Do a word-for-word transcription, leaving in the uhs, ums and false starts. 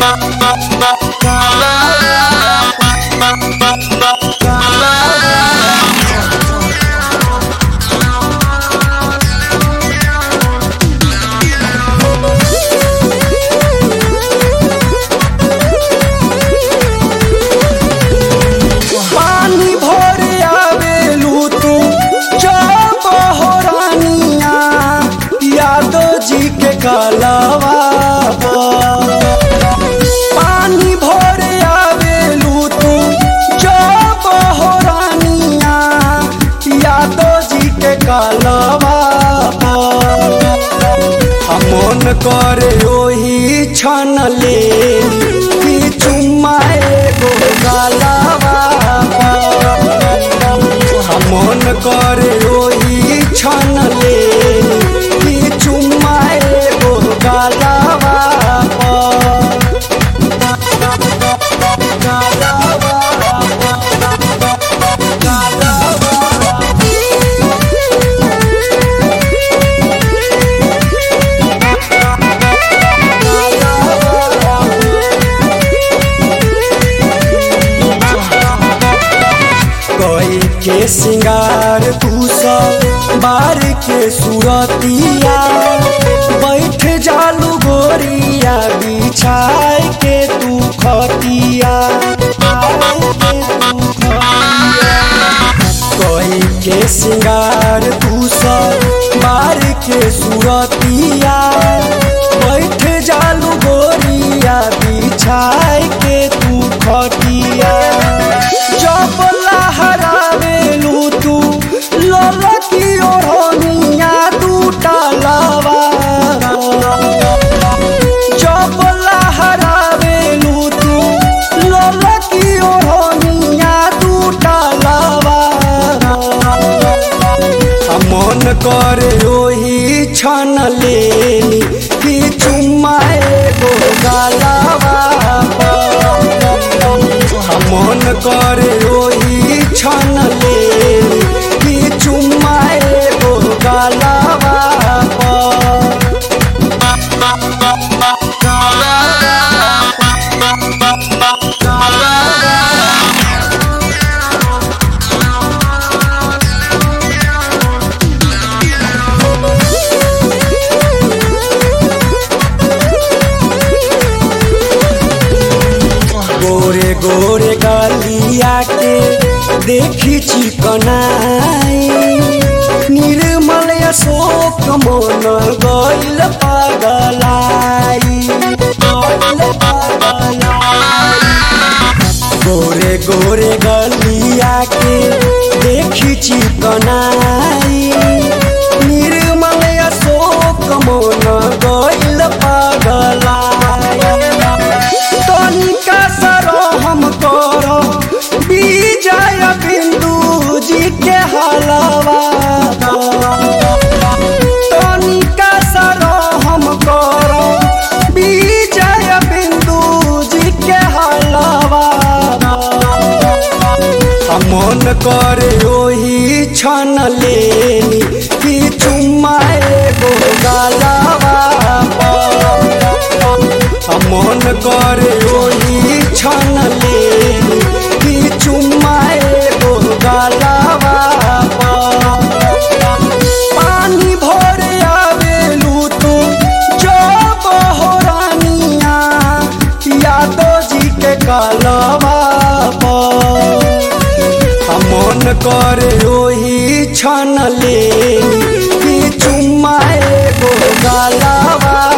पानी भर आवेलू तू जब हो रानिया यादव जी के कलवा पानी भर आवेलू तू जब हो रानिया यादव जी के कलवा मन करे ओही छन ले चुम्मा एगो गलवा मन करे ओही छन ले चुम्मा एगो गलवा के सिंगार तू सब बार के सूरतिया बैठ जालू गोरिया बिछाए के तू खतिया कोई के सिंगार तू सब बार के सूरतिया बैठ जालू गोरिया बिछाए के तू खतिया जब लहरावेलू तू ललकी ओढ़निया टूटा लवा जब लहरावेलू तू ललकी ओढ़निया टूटा लवा मन करे ओही छन लेनी कि चुम्मा एगो गलवा मन करे ओही छन ले कि चुम्मा एगो गलवा गोरे गोरे गलिया के देखी चिकनाई निर्मल अशोक मन गइल पगलाई गोरे गोरे गलिया के देखी चिकनाई निर्मल अशोक मन गइल पगलाई तनिका हम करो विजय बिंदु जी के हलवा तनिका सरो हम करो विजय बिंदु जी के हलवा मन करे ओही छन लेनी कि चुम्मा एगो गलवा मन करे ओही छन ले कि चुम्मा एगो गलवा पानी भर आवेलू तू जब हो रानिया यादव जी के कलवा मन करे ओही छन ले कि चुम्मा एगो गलवा